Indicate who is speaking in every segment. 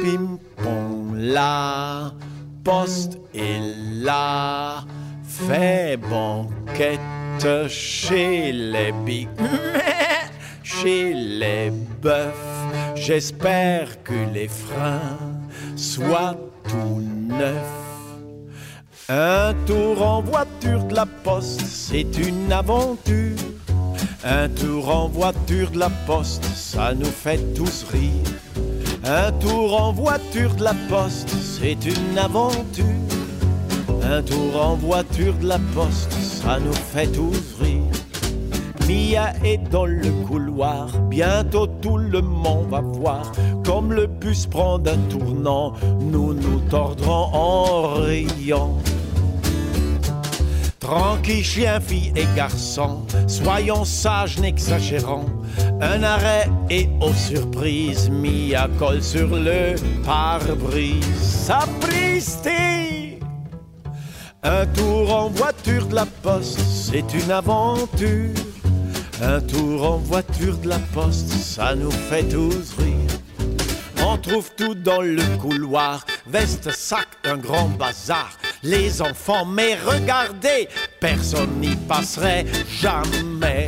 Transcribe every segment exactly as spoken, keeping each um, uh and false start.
Speaker 1: Pimpon, la poste est là, fait banquette chez les bigs, chez les bœufs. J'espère que les freins soient tout neufs. Un tour en voiture de la poste, c'est une aventure. Un tour en voiture de la poste, ça nous fait tous rire. Un tour en voiture de la poste, c'est une aventure. Un tour en voiture de la poste, ça nous fait tous rire. Mia est dans le couloir, bientôt tout le monde va voir. Comme le bus prend un tournant, nous nous tordrons en riant. Tranquille, chien, fille et garçon, soyons sages, n'exagérons. Un arrêt et aux surprises, Mia colle sur le pare-brise. Sapristi! Un tour en voiture de la poste, c'est une aventure. Un tour en voiture de la poste, ça nous fait tous rire. On trouve tout dans le couloir, veste, sac, un grand bazar. Les enfants, mais regardez, personne n'y passerait jamais.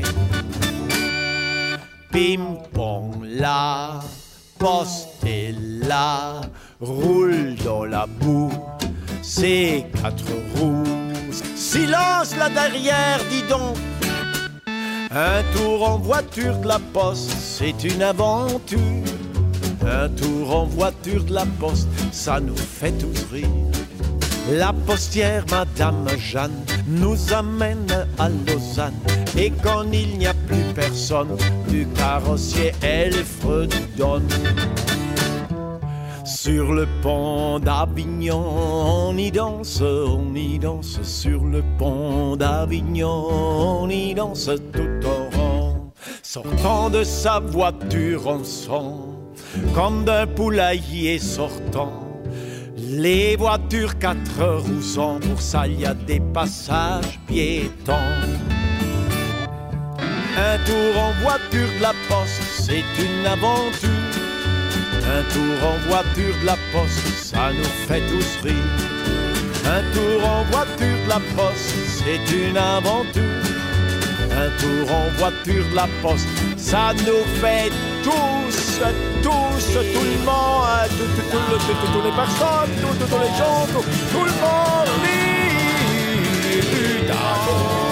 Speaker 1: Pimpon, la poste est là, roule dans la boue, c'est quatre roues. Silence là derrière, dis donc. Un tour en voiture de la poste, c'est une aventure. Un tour en voiture de la poste, ça nous fait tous rire. La postière, Madame Jeanne, nous amène à Lausanne. Et quand il n'y a plus personne, du carrossier, elle fredonne. Sur le pont d'Avignon, on y danse, on y danse. Sur le pont d'Avignon, on y danse tout au rond. Sortant de sa voiture, on sent comme d'un poulailler sortant. Les voitures quatre roues ont, pour ça il y a des passages piétons. Un tour en voiture de la poste, c'est une aventure. Un tour en voiture de la poste, ça nous fait tous rire. Un tour en voiture de la poste, c'est une aventure. Un tour en voiture de la poste, ça nous fait tous, tous, tout le monde, tout, tout, tout, tout, tout, toutes les personnes, tous les gens, tout, tout le monde rire.